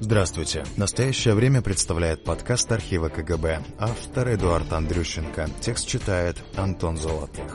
Здравствуйте. Настоящее время представляет подкаст архива КГБ. Автор Эдуард Андрющенко. Текст читает Антон Золотых.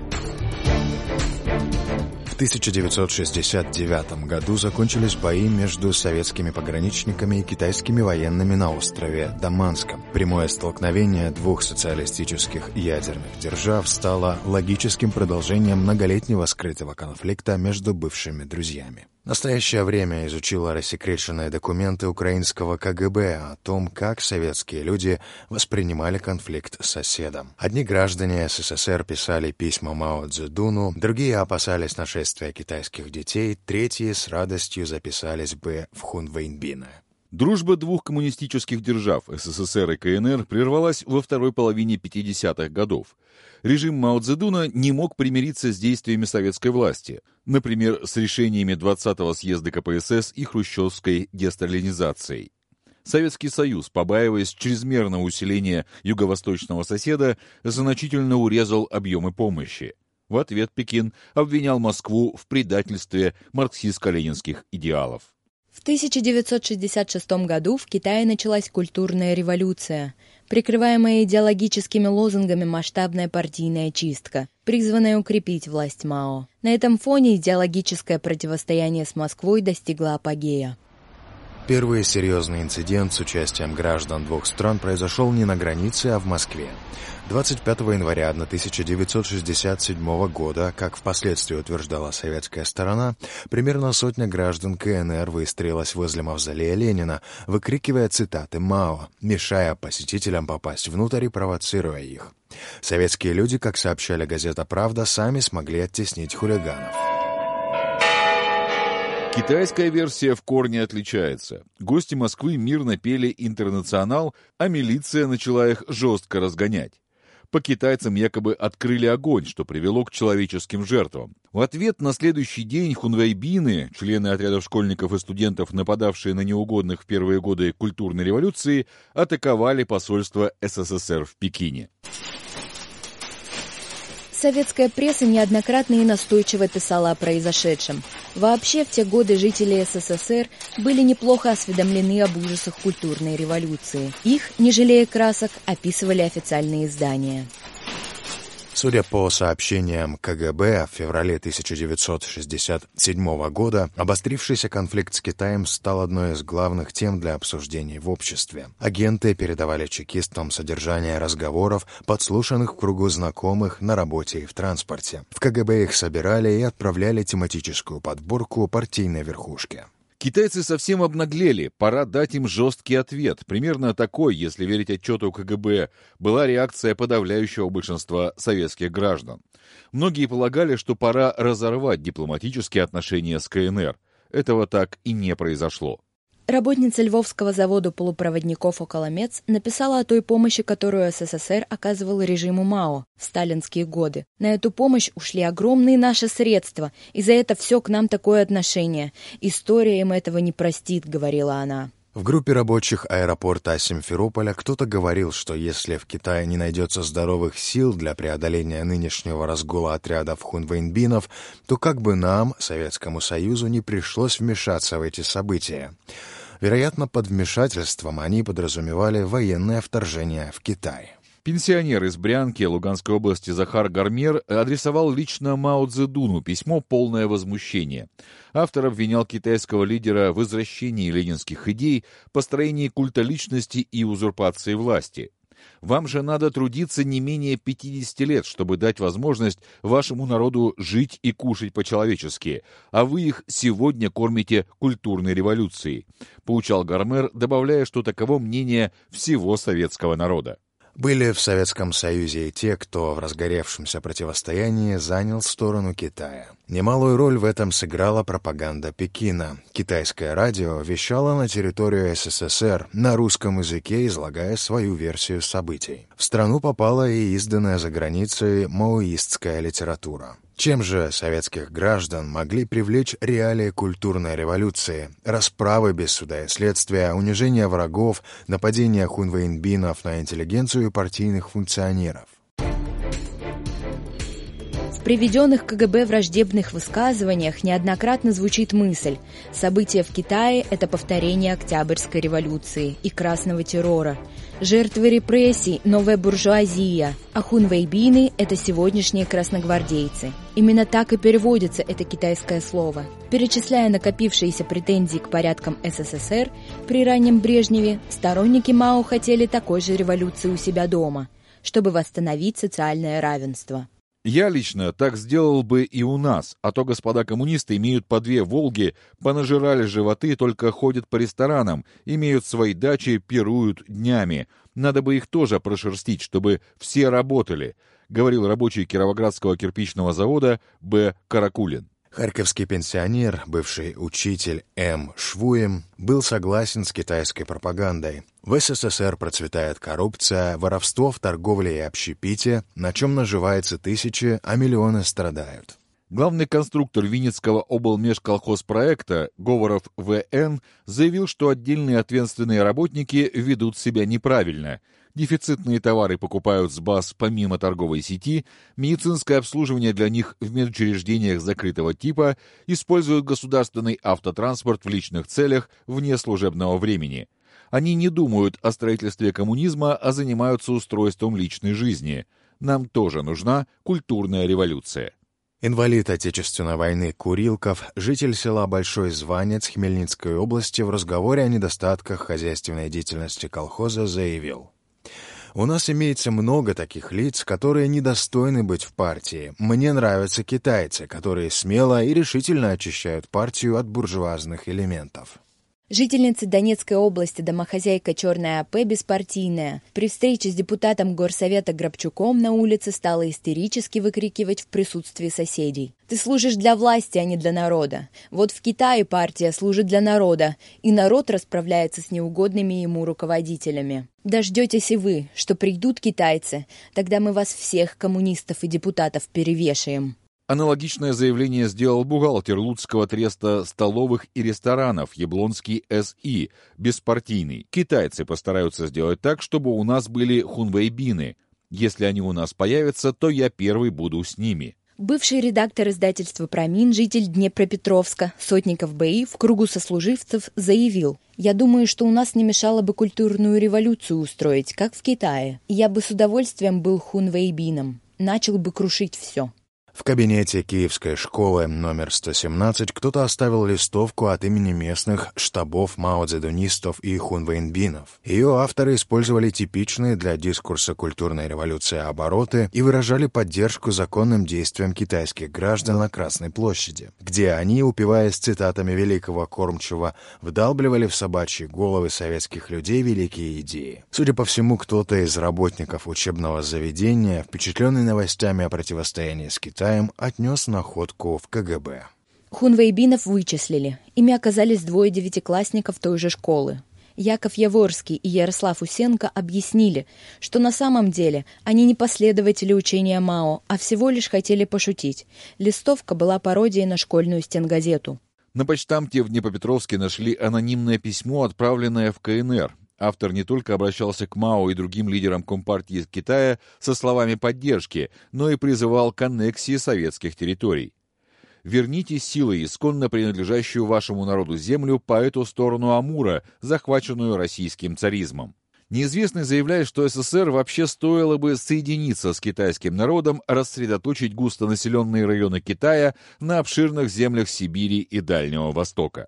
В 1969 году закончились бои между советскими пограничниками и китайскими военными на острове Даманском. Прямое столкновение двух социалистических ядерных держав стало логическим продолжением многолетнего скрытого конфликта между бывшими друзьями. Настоящее время изучило рассекреченные документы украинского КГБ о том, как советские люди воспринимали конфликт с соседом. Одни граждане СССР писали письма Мао Цзэдуну, другие опасались нашествия китайских детей, третьи с радостью записались бы в Хунвейбина. Дружба двух коммунистических держав, СССР и КНР, прервалась во второй половине 50-х годов. Режим Мао Цзэдуна не мог примириться с действиями советской власти, например, с решениями 20-го съезда КПСС и хрущевской десталинизацией. Советский Союз, побаиваясь чрезмерного усиления юго-восточного соседа, значительно урезал объемы помощи. В ответ Пекин обвинял Москву в предательстве марксистско-ленинских идеалов. В 1966 году в Китае началась культурная революция, прикрываемая идеологическими лозунгами масштабная партийная чистка, призванная укрепить власть Мао. На этом фоне идеологическое противостояние с Москвой достигло апогея. Первый серьезный инцидент с участием граждан двух стран произошел не на границе, а в Москве. 25 января 1967 года, как впоследствии утверждала советская сторона, примерно сотня граждан КНР выстроилась возле мавзолея Ленина, выкрикивая цитаты Мао, мешая посетителям попасть внутрь и провоцируя их. Советские люди, как сообщали газета «Правда», сами смогли оттеснить хулиганов. Китайская версия в корне отличается. Гости Москвы мирно пели «Интернационал», а милиция начала их жестко разгонять. По китайцам якобы открыли огонь, что привело к человеческим жертвам. В ответ на следующий день хунвейбины, члены отрядов школьников и студентов, нападавшие на неугодных в первые годы культурной революции, атаковали посольство СССР в Пекине. Советская пресса неоднократно и настойчиво писала о произошедшем. Вообще, в те годы жители СССР были неплохо осведомлены об ужасах культурной революции. Их, не жалея красок, описывали официальные издания. Судя по сообщениям КГБ, в феврале 1967 года обострившийся конфликт с Китаем стал одной из главных тем для обсуждений в обществе. Агенты передавали чекистам содержание разговоров, подслушанных в кругу знакомых на работе и в транспорте. В КГБ их собирали и отправляли тематическую подборку партийной верхушки. Китайцы совсем обнаглели, пора дать им жесткий ответ. Примерно такой, если верить отчету КГБ, была реакция подавляющего большинства советских граждан. Многие полагали, что пора разорвать дипломатические отношения с КНР. Этого так и не произошло. Работница Львовского завода полупроводников «Околомец» написала о той помощи, которую СССР оказывал режиму Мао в сталинские годы. На эту помощь ушли огромные наши средства, и за это все к нам такое отношение. История им этого не простит, говорила она. В группе рабочих аэропорта Симферополя кто-то говорил, что если в Китае не найдется здоровых сил для преодоления нынешнего разгула отрядов хунвейбинов, то как бы нам, Советскому Союзу, не пришлось вмешаться в эти события. Вероятно, под вмешательством они подразумевали военное вторжение в Китай. Пенсионер из Брянки, Луганской области Захар Гармер адресовал лично Мао Цзэдуну письмо, полное возмущения. Автор обвинял китайского лидера в извращении ленинских идей, построении культа личности и узурпации власти. Вам же надо трудиться не менее 50 лет, чтобы дать возможность вашему народу жить и кушать по-человечески, а вы их сегодня кормите культурной революцией, поучал Гармер, добавляя, что таково мнение всего советского народа. Были в Советском Союзе и те, кто в разгоревшемся противостоянии занял сторону Китая. Немалую роль в этом сыграла пропаганда Пекина. Китайское радио вещало на территорию СССР на русском языке, излагая свою версию событий. В страну попала и изданная за границей маоистская литература. Чем же советских граждан могли привлечь реалии культурной революции? Расправы без суда и следствия, унижение врагов, нападения хунвейбинов на интеллигенцию и партийных функционеров. В приведенных КГБ враждебных высказываниях неоднократно звучит мысль: события в Китае – это повторение Октябрьской революции и Красного террора. Жертвы репрессий – новая буржуазия, а хунвейбины – это сегодняшние красногвардейцы. Именно так и переводится это китайское слово. Перечисляя накопившиеся претензии к порядкам СССР при раннем Брежневе, сторонники Мао хотели такой же революции у себя дома, чтобы восстановить социальное равенство. Я лично так сделал бы и у нас, а то господа коммунисты имеют по 2 «Волги», понажирали животы, только ходят по ресторанам, имеют свои дачи, пируют днями. Надо бы их тоже прошерстить, чтобы все работали, говорил рабочий Кировоградского кирпичного завода Б. Каракулин. Харьковский пенсионер, бывший учитель М. Швуем, был согласен с китайской пропагандой. В СССР процветает коррупция, воровство в торговле и общепите, на чем наживаются тысячи, а миллионы страдают. Главный конструктор Винницкого облмежколхозпроекта Говоров В.Н. заявил, что отдельные ответственные работники ведут себя неправильно. Дефицитные товары покупают с баз помимо торговой сети, медицинское обслуживание для них в медучреждениях закрытого типа, используют государственный автотранспорт в личных целях вне служебного времени. Они не думают о строительстве коммунизма, а занимаются устройством личной жизни. Нам тоже нужна культурная революция. Инвалид Отечественной войны Курилков, житель села Большой Званец Хмельницкой области, в разговоре о недостатках хозяйственной деятельности колхоза заявил: «У нас имеется много таких лиц, которые недостойны быть в партии. Мне нравятся китайцы, которые смело и решительно очищают партию от буржуазных элементов». Жительница Донецкой области, домохозяйка Черная АП, беспартийная, при встрече с депутатом горсовета Грабчуком на улице стала истерически выкрикивать в присутствии соседей: «Ты служишь для власти, а не для народа. Вот в Китае партия служит для народа, и народ расправляется с неугодными ему руководителями. Дождетесь и вы, что придут китайцы, тогда мы вас всех, коммунистов и депутатов, перевешаем». Аналогичное заявление сделал бухгалтер Луцкого треста столовых и ресторанов Яблонский С.И., беспартийный. Китайцы постараются сделать так, чтобы у нас были хунвейбины. Если они у нас появятся, то я первый буду с ними. Бывший редактор издательства «Промин», житель Днепропетровска, Сотников Б.И. в кругу сослуживцев заявил: «Я думаю, что у нас не мешало бы культурную революцию устроить, как в Китае. Я бы с удовольствием был хунвейбином, начал бы крушить все». В кабинете Киевской школы номер 117 кто-то оставил листовку от имени местных штабов мао-цзэдунистов и хунвейбинов. Ее авторы использовали типичные для дискурса культурной революции обороты и выражали поддержку законным действиям китайских граждан на Красной площади, где они, упиваясь цитатами великого кормчего, вдалбливали в собачьи головы советских людей великие идеи. Судя по всему, кто-то из работников учебного заведения, впечатленный новостями о противостоянии с Китаем, отнес находку в КГБ. Хунвейбинов вычислили. Ими оказались 2 девятиклассников той же школы. Яков Яворский и Ярослав Усенко объяснили, что на самом деле они не последователи учения Мао, а всего лишь хотели пошутить. Листовка была пародией на школьную стенгазету. На почтамте в Днепропетровске нашли анонимное письмо, отправленное в КНР. Автор не только обращался к Мао и другим лидерам Компартии Китая со словами поддержки, но и призывал к аннексии советских территорий. «Верните силой исконно принадлежащую вашему народу землю по эту сторону Амура, захваченную российским царизмом». Неизвестный заявляет, что СССР вообще стоило бы соединиться с китайским народом, рассредоточить густонаселенные районы Китая на обширных землях Сибири и Дальнего Востока.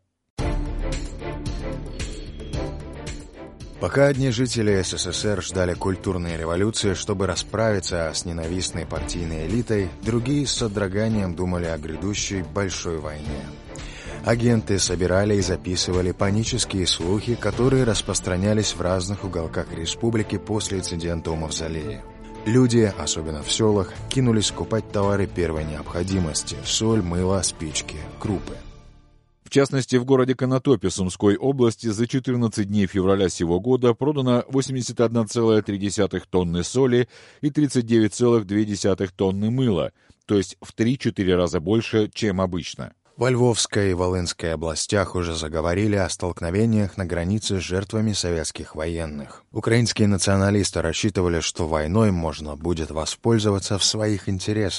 Пока одни жители СССР ждали культурной революции, чтобы расправиться с ненавистной партийной элитой, другие с содроганием думали о грядущей большой войне. Агенты собирали и записывали панические слухи, которые распространялись в разных уголках республики после инцидента у Мавзолея. Люди, особенно в селах, кинулись скупать товары первой необходимости – соль, мыло, спички, крупы. В частности, в городе Конотопе Сумской области за 14 дней февраля сего года продано 81,3 тонны соли и 39,2 тонны мыла, то есть в 3-4 раза больше, чем обычно. Во Львовской и Волынской областях уже заговорили о столкновениях на границе с жертвами советских военных. Украинские националисты рассчитывали, что войной можно будет воспользоваться в своих интересах.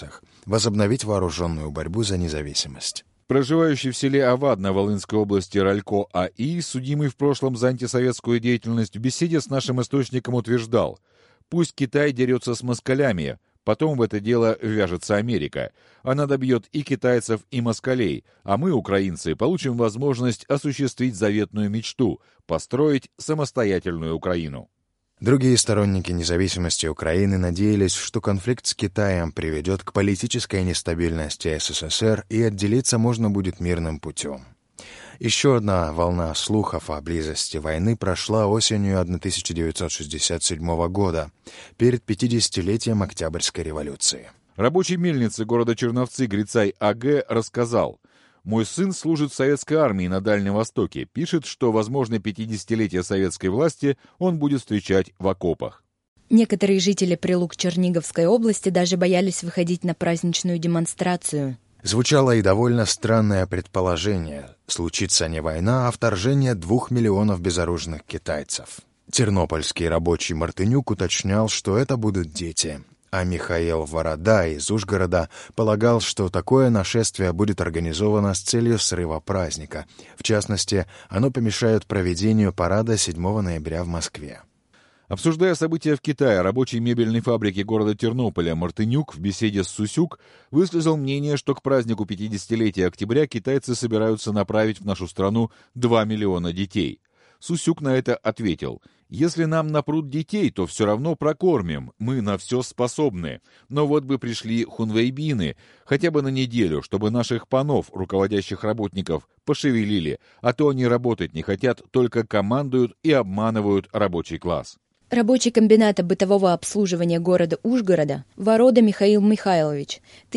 возобновить вооруженную борьбу за независимость. Проживающий в селе Авадно Волынской области Ралько А.И., судимый в прошлом за антисоветскую деятельность, в беседе с нашим источником утверждал: «Пусть Китай дерется с москалями, потом в это дело вяжется Америка. Она добьет и китайцев, и москалей, а мы, украинцы, получим возможность осуществить заветную мечту – построить самостоятельную Украину». Другие сторонники независимости Украины надеялись, что конфликт с Китаем приведет к политической нестабильности СССР и отделиться можно будет мирным путем. Еще одна волна слухов о близости войны прошла осенью 1967 года, перед 50-летием Октябрьской революции. Рабочий мельницы города Черновцы Грицай А.Г. рассказал: «Мой сын служит в советской армии на Дальнем Востоке. Пишет, что, возможно, 50-летие советской власти он будет встречать в окопах». Некоторые жители Прилук Черниговской области даже боялись выходить на праздничную демонстрацию. Звучало и довольно странное предположение: случится не война, а вторжение 2 миллионов безоружных китайцев. Тернопольский рабочий Мартынюк уточнял, что это будут дети. А Михаил Ворода из Ужгорода полагал, что такое нашествие будет организовано с целью срыва праздника. В частности, оно помешает проведению парада 7 ноября в Москве. Обсуждая события в Китае, рабочий мебельной фабрики города Тернополя Мартынюк в беседе с Сусюк высказал мнение, что к празднику 50-летия октября китайцы собираются направить в нашу страну 2 миллиона детей. Сусюк на это ответил: «Если нам напрут детей, то все равно прокормим, мы на все способны. Но вот бы пришли хунвейбины хотя бы на неделю, чтобы наших панов, руководящих работников, пошевелили, а то они работать не хотят, только командуют и обманывают рабочий класс». Рабочий комбината бытового обслуживания города Ужгорода Ворода Михаил Михайлович,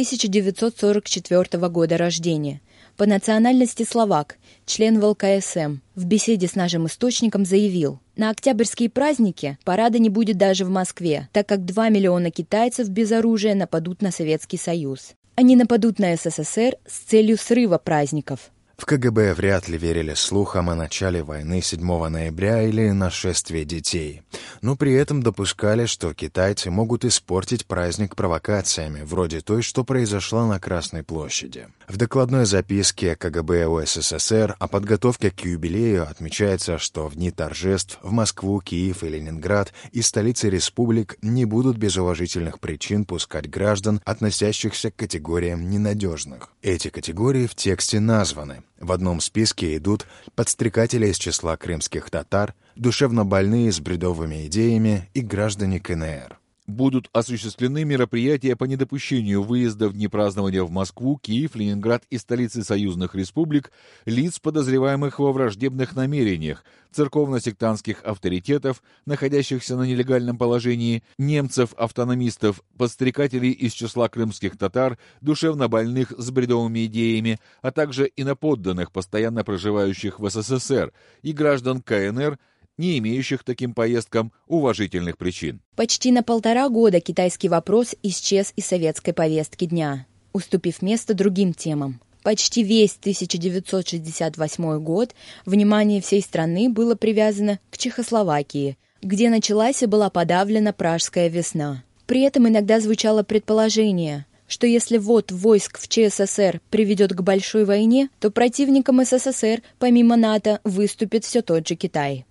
1944 года рождения, по национальности словак, член ВЛКСМ, в беседе с нашим источником заявил: «На октябрьские праздники парада не будет даже в Москве, так как 2 миллиона китайцев без оружия нападут на Советский Союз. Они нападут на СССР с целью срыва праздников». В КГБ вряд ли верили слухам о начале войны 7 ноября или нашествии детей, но при этом допускали, что китайцы могут испортить праздник провокациями, вроде той, что произошла на Красной площади. В докладной записке КГБ УССР о подготовке к юбилею отмечается, что в дни торжеств в Москву, Киев и Ленинград и столицы республик не будут без уважительных причин пускать граждан, относящихся к категориям ненадежных. Эти категории в тексте названы. В одном списке идут подстрекатели из числа крымских татар, душевнобольные с бредовыми идеями и граждане КНР. Будут осуществлены мероприятия по недопущению выезда в дни празднования в Москву, Киев, Ленинград и столицы союзных республик лиц, подозреваемых во враждебных намерениях, церковно-сектантских авторитетов, находящихся на нелегальном положении, немцев-автономистов, подстрекателей из числа крымских татар, душевнобольных с бредовыми идеями, а также иноподданных, постоянно проживающих в СССР, и граждан КНР, не имеющих таким поездкам уважительных причин. Почти на 1,5 года китайский вопрос исчез из советской повестки дня, уступив место другим темам. Почти весь 1968 год внимание всей страны было привязано к Чехословакии, где началась и была подавлена Пражская весна. При этом иногда звучало предположение, что если ввод войск в ЧССР приведет к большой войне, то противником СССР помимо НАТО выступит все тот же Китай.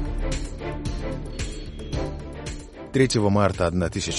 3 марта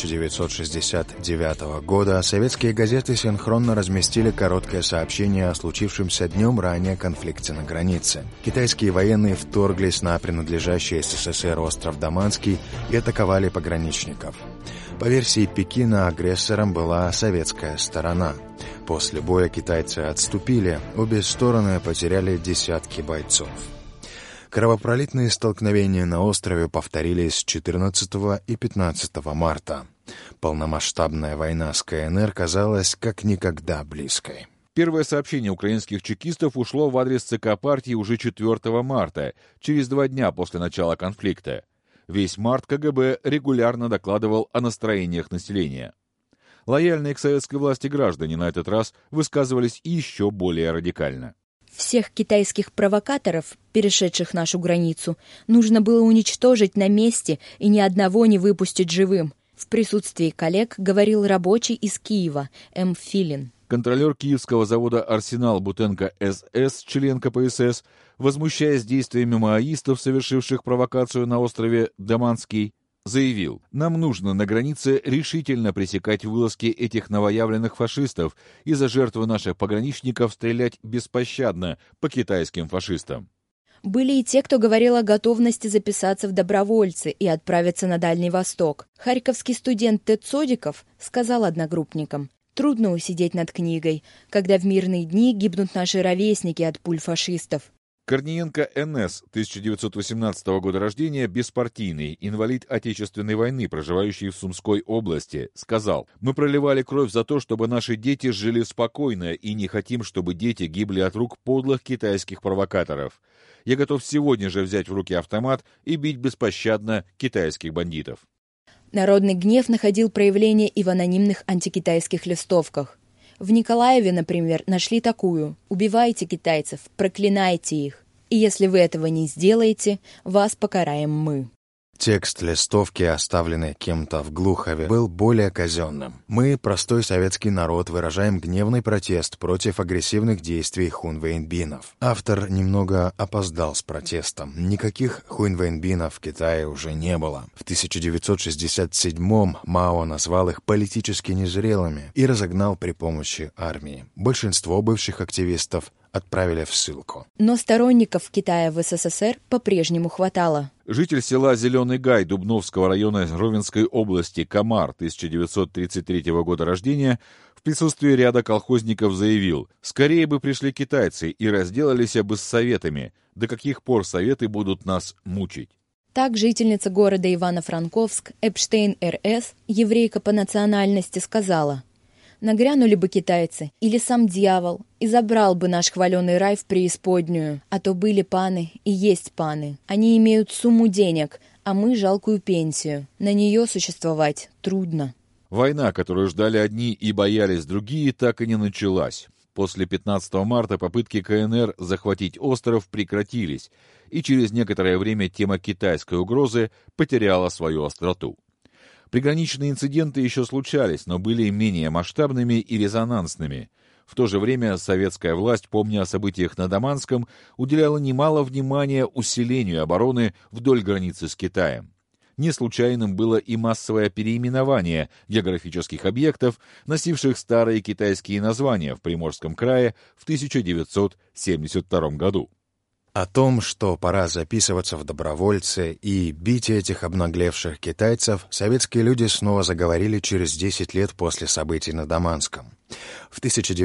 1969 года советские газеты синхронно разместили короткое сообщение о случившемся днем ранее конфликте на границе. Китайские военные вторглись на принадлежащий СССР остров Даманский и атаковали пограничников. По версии Пекина, агрессором была советская сторона. После боя китайцы отступили, обе стороны потеряли десятки бойцов. Кровопролитные столкновения на острове повторились 14 и 15 марта. Полномасштабная война с КНР казалась как никогда близкой. Первое сообщение украинских чекистов ушло в адрес ЦК партии уже 4 марта, через 2 дня после начала конфликта. Весь март КГБ регулярно докладывал о настроениях населения. Лояльные к советской власти граждане на этот раз высказывались еще более радикально. Всех китайских провокаторов, перешедших нашу границу, нужно было уничтожить на месте и ни одного не выпустить живым. В присутствии коллег говорил рабочий из Киева М. Филин. Контролер киевского завода «Арсенал» Бутенко С.С., член КПСС, возмущаясь действиями маоистов, совершивших провокацию на острове Даманский, заявил: «Нам нужно на границе решительно пресекать вылазки этих новоявленных фашистов и за жертвы наших пограничников стрелять беспощадно по китайским фашистам». Были и те, кто говорил о готовности записаться в добровольцы и отправиться на Дальний Восток. Харьковский студент Тед Содиков сказал одногруппникам: «Трудно усидеть над книгой, когда в мирные дни гибнут наши ровесники от пуль фашистов». Корниенко Н.С., 1918 года рождения, беспартийный, инвалид Отечественной войны, проживающий в Сумской области, сказал: «Мы проливали кровь за то, чтобы наши дети жили спокойно, и не хотим, чтобы дети гибли от рук подлых китайских провокаторов. Я готов сегодня же взять в руки автомат и бить беспощадно китайских бандитов». Народный гнев находил проявление и в анонимных антикитайских листовках. В Николаеве, например, нашли такую: «Убивайте китайцев, проклинайте их. И если вы этого не сделаете, вас покараем мы». Текст листовки, оставленный кем-то в Глухове, был более казенным. «Мы, простой советский народ, выражаем гневный протест против агрессивных действий хунвейбинов». Автор немного опоздал с протестом. Никаких хунвейбинов в Китае уже не было. В 1967-м Мао назвал их политически незрелыми и разогнал при помощи армии. Большинство бывших активистов отправили в ссылку. Но сторонников Китая в СССР по-прежнему хватало. Житель села Зеленый Гай Дубновского района Ровенской области Комар, 1933 года рождения, в присутствии ряда колхозников заявил: «Скорее бы пришли китайцы и разделались бы с советами. До каких пор советы будут нас мучить?» Так жительница города Ивано-Франковск Эпштейн Р.С., еврейка по национальности, сказала: «Нагрянули бы китайцы или сам дьявол и забрал бы наш хваленый рай в преисподнюю, а то были паны и есть паны. Они имеют сумму денег, а мы жалкую пенсию. На нее существовать трудно». Война, которую ждали одни и боялись другие, так и не началась. После 15 марта попытки КНР захватить остров прекратились, и через некоторое время тема китайской угрозы потеряла свою остроту. Приграничные инциденты еще случались, но были менее масштабными и резонансными. В то же время советская власть, помня о событиях на Даманском, уделяла немало внимания усилению обороны вдоль границы с Китаем. Не случайным было и массовое переименование географических объектов, носивших старые китайские названия в Приморском крае в 1972 году. О том, что пора записываться в добровольцы и бить этих обнаглевших китайцев, советские люди снова заговорили через 10 лет после событий на Даманском. В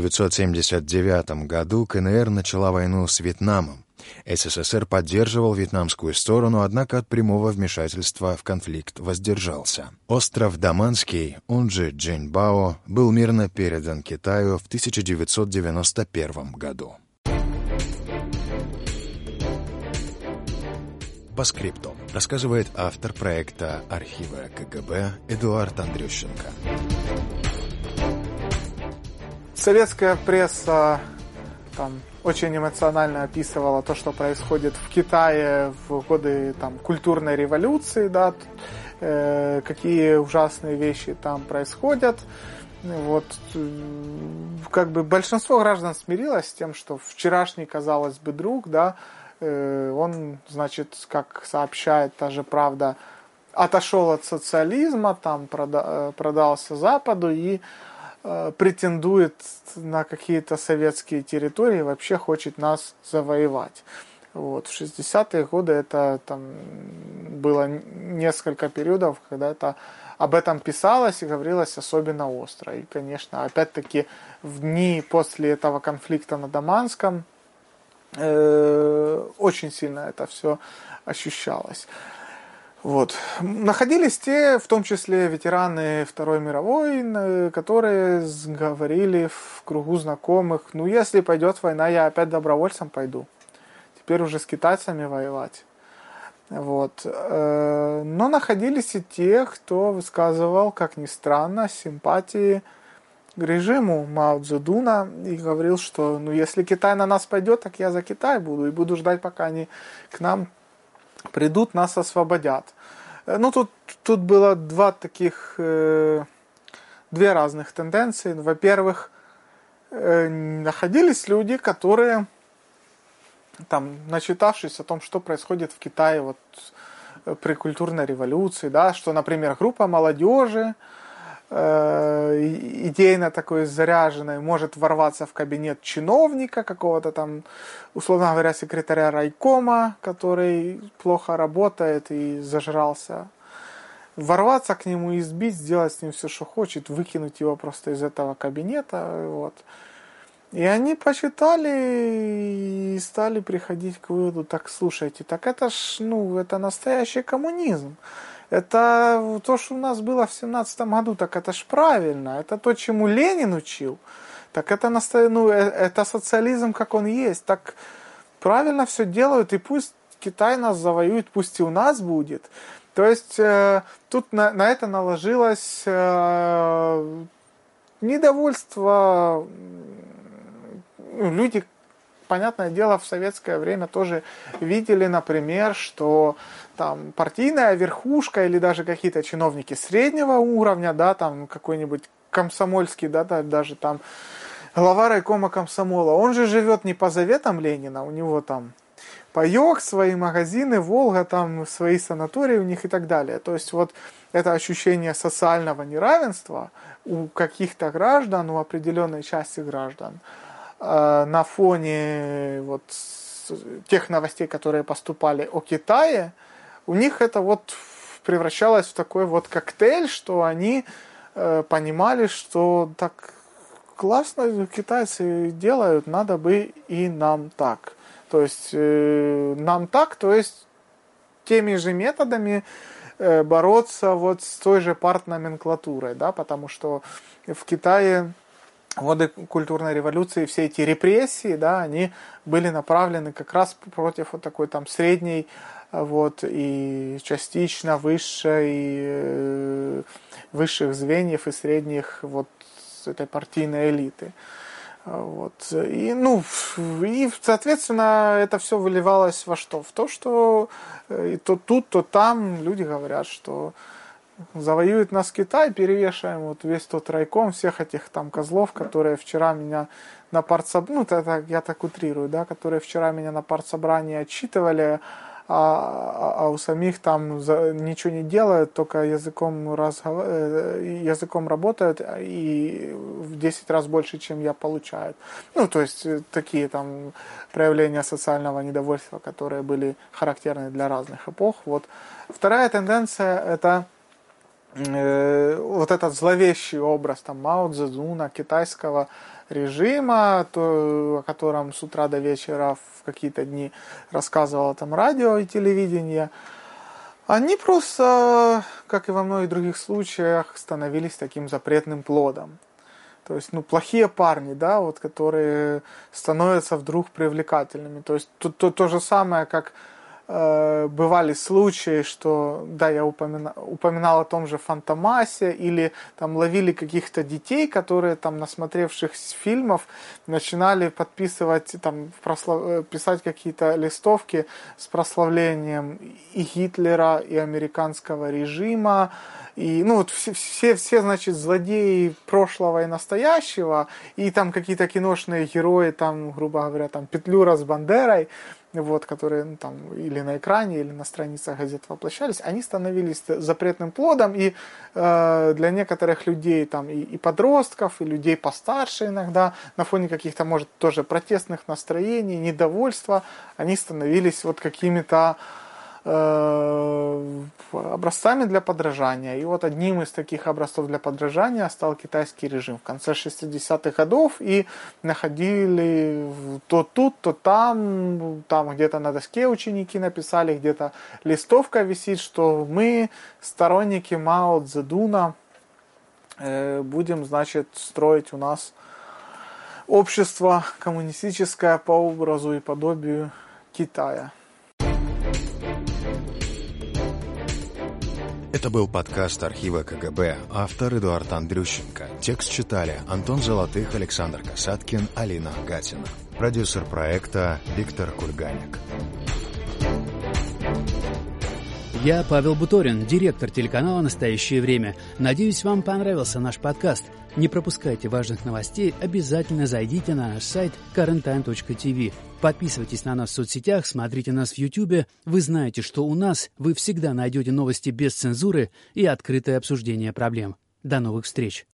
1979 году КНР начала войну с Вьетнамом. СССР поддерживал вьетнамскую сторону, однако от прямого вмешательства в конфликт воздержался. Остров Даманский, он же Джэньбао, был мирно передан Китаю в 1991 году. По скрипту рассказывает автор проекта «Архивы КГБ» Эдуард Андрющенко. Советская пресса очень эмоционально описывала то, что происходит в Китае в годы культурной революции, да, какие ужасные вещи там происходят. Вот, большинство граждан смирилось с тем, что вчерашний, казалось бы, друг, да, он, как сообщает та же «Правда», отошел от социализма, продался Западу и претендует на какие-то советские территории, вообще хочет нас завоевать. Вот. В 60-е годы это было несколько периодов, когда об этом писалось и говорилось особенно остро. И, конечно, опять-таки в дни после этого конфликта на Даманском очень сильно это все ощущалось. Вот. Находились те, в том числе ветераны Второй мировой, которые говорили в кругу знакомых: если пойдет война, я опять добровольцем пойду. Теперь уже с китайцами воевать. Вот. Но находились и те, кто высказывал, как ни странно, симпатии к режиму Мао Цзэдуна и говорил, что если Китай на нас пойдет, так я за Китай буду и буду ждать, пока они к нам придут, нас освободят. Тут было две разных тенденции. Во-первых, находились люди, которые, там, начитавшись о том, что происходит в Китае вот при культурной революции, да, что, например, группа молодежи, идейно такой заряженной, может ворваться в кабинет чиновника, какого-то там, условно говоря, секретаря райкома, который плохо работает и зажрался, ворваться к нему, избить, сделать с ним все, что хочет, выкинуть его просто из этого кабинета, вот. И они почитали и стали приходить к выводу: так, слушайте, так это ж, это настоящий коммунизм. Это то, что у нас было в 17 году, так это ж правильно. Это то, чему Ленин учил. Так это это социализм, как он есть. Так правильно все делают, и пусть Китай нас завоюет, пусть и у нас будет. То есть тут на это наложилось недовольство. Люди, понятное дело, в советское время тоже видели, например, что там партийная верхушка или даже какие-то чиновники среднего уровня, да, там какой-нибудь комсомольский, да, даже там глава райкома комсомола, он же живет не по заветам Ленина, у него там паёк, свои магазины, Волга, там свои санатории у них и так далее. То есть вот это ощущение социального неравенства у каких-то граждан, у определенной части граждан, на фоне вот тех новостей, которые поступали о Китае, у них это вот превращалось в такой вот коктейль, что они понимали, что так классно китайцы делают, надо бы и нам так. То есть нам так, то есть теми же методами бороться вот с той же партноменклатурой, да, потому что в Китае в годы культурной революции все эти репрессии, да, они были направлены как раз против вот такой там средней, вот, и частично высших звеньев и средних вот этой партийной элиты. Вот. И соответственно, это все выливалось во что? В то, что и то тут, то там люди говорят, что завоюет нас Китай, перевешаем вот весь тот райком, всех этих там козлов, которые вчера меня на партсобрании, я так утрирую, да, которые вчера меня на партсобрании отчитывали, а у самих там ничего не делают, только языком работают и в 10 раз больше, чем я получаю. То есть такие там проявления социального недовольства, которые были характерны для разных эпох. Вот. Вторая тенденция – это вот этот зловещий образ там Мао Цзэдуна, китайского режима, о котором с утра до вечера в какие-то дни рассказывало там радио и телевидение, они просто, как и во многих других случаях, становились таким запретным плодом. То есть, плохие парни, да, вот, которые становятся вдруг привлекательными. То есть, то же самое, как бывали случаи, что, да, я упоминал о том же Фантомасе, или там ловили каких-то детей, которые там, насмотревшись фильмов, начинали подписывать, там, писать какие-то листовки с прославлением и Гитлера, и американского режима, и, все, значит, злодеи прошлого и настоящего, и там какие-то киношные герои, там, грубо говоря, там, Петлюра с Бандерой, вот, которые там или на экране, или на страницах газет воплощались, они становились запретным плодом, и для некоторых людей, там, и подростков, и людей постарше иногда, на фоне каких-то, может, тоже протестных настроений, недовольства, они становились вот какими-то образцами для подражания. И вот одним из таких образцов для подражания стал китайский режим в конце 60-х годов, и находили то тут, то там где-то на доске ученики написали, где-то листовка висит, что мы, сторонники Мао Цзэдуна, будем, значит, строить у нас общество коммунистическое по образу и подобию Китая. Это был подкаст архива КГБ. Автор Эдуард Андрющенко. Текст читали Антон Золотых, Александр Касаткин, Алина Гатина. Продюсер проекта Виктор Кульганик. Я Павел Буторин, директор телеканала «Настоящее время». Надеюсь, вам понравился наш подкаст. Не пропускайте важных новостей, обязательно зайдите на наш сайт currenttime.tv. Подписывайтесь на нас в соцсетях, смотрите нас в YouTube. Вы знаете, что у нас вы всегда найдете новости без цензуры и открытое обсуждение проблем. До новых встреч!